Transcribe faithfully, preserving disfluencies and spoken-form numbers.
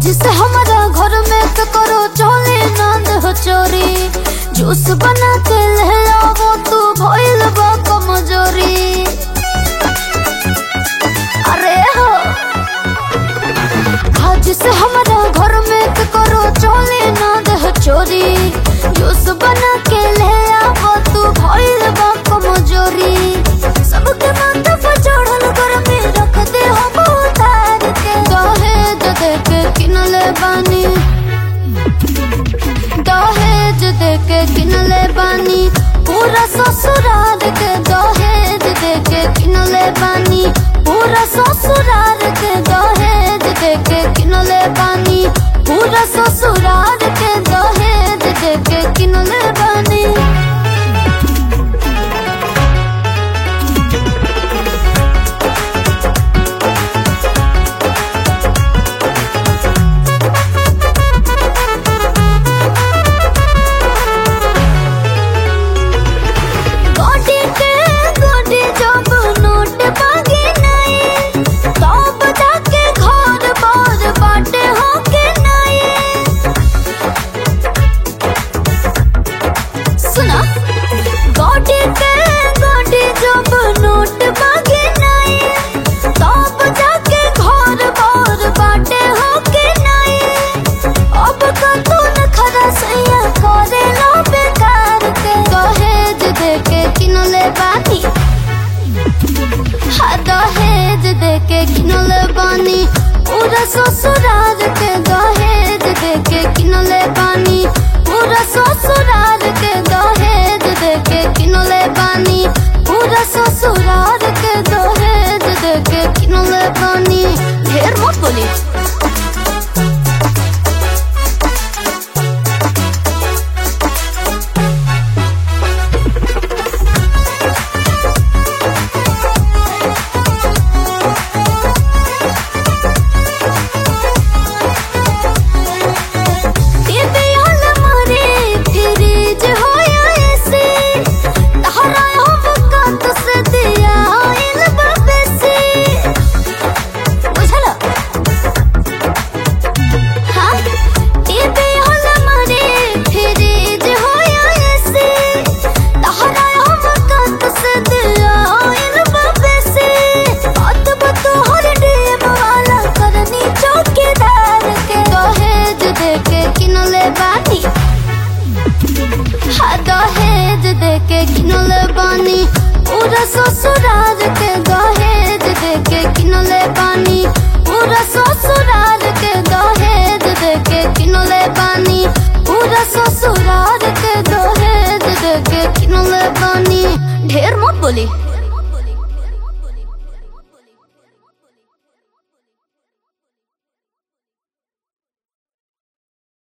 जिसे हमारा घर में तो करो चोली नंद हो चोरी, जूस बना के ले आओ तू भइल बा कमजोरी। अरे हो हाँ, जिसे हमारा घर में तो करो चोली नंद हो चोरी, जूस बना के ले आओ तू भइल बा कमजोरी। सबके माथा पर चढ़ल घर में रख दे हम उतार के, दहेज दे के किनले बानी, दहेज दे के किनले बानी पूरा ससुराल के, दहेज दे के किनले बानी पूरा ससुराल के, दहेज दे के किनले बानी पूरा ससुराल के, दहेज दे के किनले बानी। दहेज दे के किनले बानी पूरा ससुराल के, दहेज दे के किनले बानी पूरा ससुराल के, दहेज दे के किनले बानी पूरा ससुराल के, दहेज दे के किनले बानी। ढेर मत बोली। दहेज दे के किनले बानी पूरा ससुराल के, दहेज दे के किनले बानी पूरा ससुराल के, दहेज दे के किनले बानी पूरा ससुराल के, दहेज दे के किनले बानी। ढेर मत बोली।